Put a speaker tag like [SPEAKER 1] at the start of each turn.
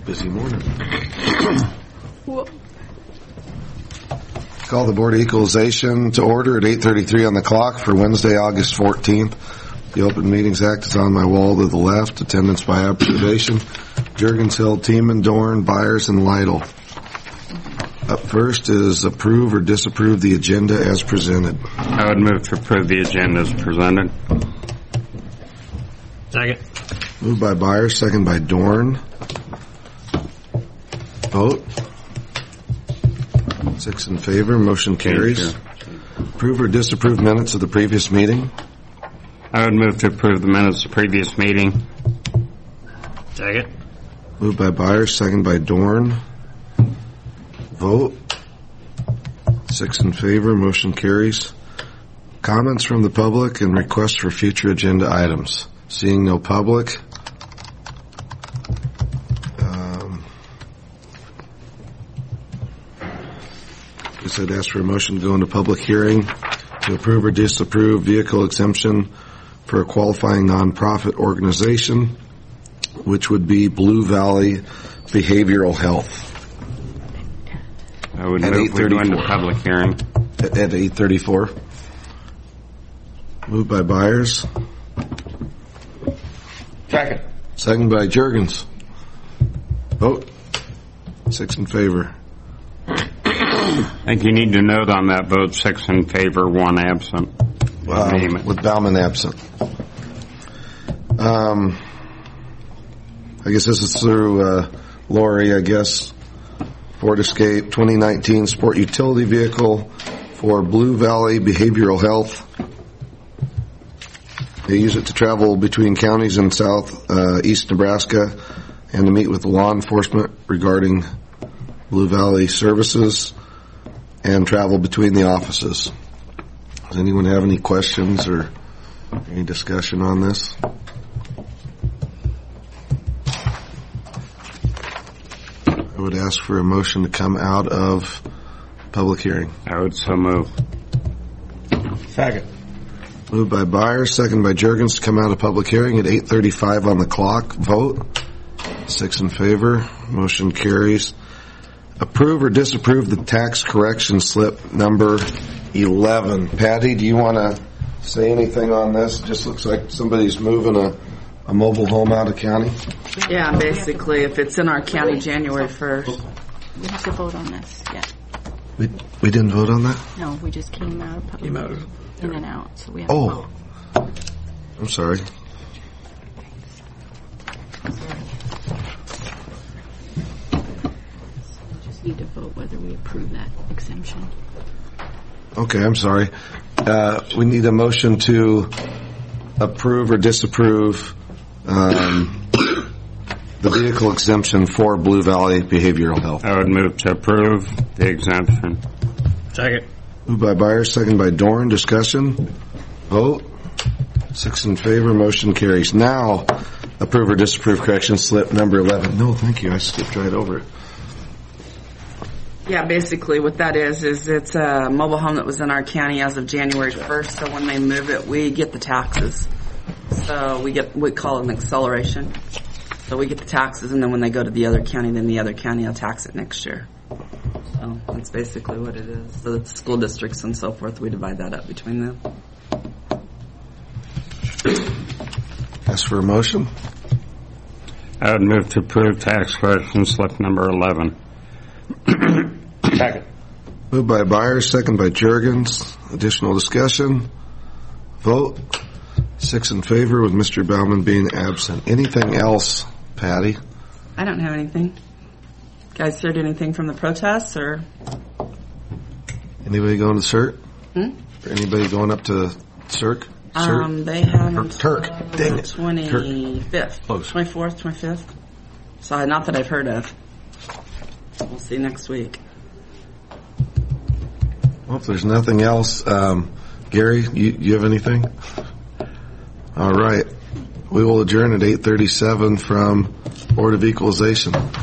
[SPEAKER 1] Busy morning. Call the Board of Equalization to order at 8:33 on the clock for Wednesday, August 14th. The Open Meetings Act is on my wall to the left. Attendance by observation. Juergens, Hill, Tiemann, Dorn, Byers, and Lytle. Up first is approve or disapprove the agenda as presented.
[SPEAKER 2] I would move to approve the agenda as presented.
[SPEAKER 3] Second.
[SPEAKER 1] Moved by Byers, second by Dorn. Vote. 6 in favor. Motion carries. Approve or disapprove minutes of the previous meeting.
[SPEAKER 2] I would move to approve the minutes of the previous meeting.
[SPEAKER 3] Second.
[SPEAKER 1] Moved by Byers, second by Dorn. Vote. 6 in favor. Motion carries. Comments from the public and requests for future agenda items. Seeing no public. I'd ask for a motion to go into public hearing to approve or disapprove vehicle exemption for a qualifying nonprofit organization, which would be Blue Valley Behavioral Health.
[SPEAKER 2] I would move to go into public hearing.
[SPEAKER 1] At 8:34. Moved by Byers.
[SPEAKER 3] Second.
[SPEAKER 1] Second by Juergens. Vote. 6 in favor.
[SPEAKER 2] I think you need to note on that vote 6 in favor, 1 absent. Name it.
[SPEAKER 1] With Bauman absent. I guess this is through Lori, I guess. Ford Escape 2019 Sport Utility Vehicle for Blue Valley Behavioral Health. They use it to travel between counties in southeast Nebraska and to meet with law enforcement regarding Blue Valley services and travel between the offices. Does anyone have any questions or any discussion on this? I would ask for a motion to come out of public hearing.
[SPEAKER 2] I would so move.
[SPEAKER 3] Second.
[SPEAKER 1] Moved by Byers, second by Juergens to come out of public hearing at 8:35 on the clock. Vote. 6 in favor. Motion carries. Approve or disapprove the tax correction slip number 11. Patty, do you want to say anything on this? Just looks like somebody's moving a mobile home out of county.
[SPEAKER 4] Yeah, basically, if it's in our county January 1st.
[SPEAKER 5] We have to vote on this yet.
[SPEAKER 1] We didn't vote on that?
[SPEAKER 5] No, we just came out of public in and out, so we have to
[SPEAKER 1] Oh,
[SPEAKER 5] vote.
[SPEAKER 1] I'm sorry.
[SPEAKER 5] We just need to vote whether we approve that exemption.
[SPEAKER 1] Okay, I'm sorry. We need a motion to approve or disapprove the vehicle exemption for Blue Valley Behavioral Health.
[SPEAKER 2] I would move to approve the exemption.
[SPEAKER 3] Second.
[SPEAKER 1] Moved by Byers, second by Dorn. Discussion. Vote. 6 in favor. Motion carries. Now, approve or disapprove correction slip number 11. No, thank you. I skipped right over it.
[SPEAKER 4] Yeah, basically what that is it's a mobile home that was in our county as of January 1st, so when they move it, we get the taxes. So we call it an acceleration. So we get the taxes, and then when they go to the other county, then the other county will tax it next year. So that's basically what it is. So the school districts and so forth, we divide that up between them.
[SPEAKER 1] Ask for a motion.
[SPEAKER 2] I would move to approve tax correction slip number 11.
[SPEAKER 3] Second.
[SPEAKER 1] Moved by Byers, second by Juergens. Additional discussion. Vote. 6 in favor with Mr. Bauman being absent. Anything else, Patty?
[SPEAKER 4] I don't have anything. Guys heard anything from the protests, or?
[SPEAKER 1] Anybody going to CERT?
[SPEAKER 4] Hmm?
[SPEAKER 1] Or anybody going up to CERC?
[SPEAKER 4] They have
[SPEAKER 1] Turk. Dang it.
[SPEAKER 4] 25th.
[SPEAKER 1] Close.
[SPEAKER 4] 24th, 25th. So not that I've heard of. We'll see next week.
[SPEAKER 1] Well, if there's nothing else, Gary, you have anything? All right. We will adjourn at 8:37 from Board of Equalization.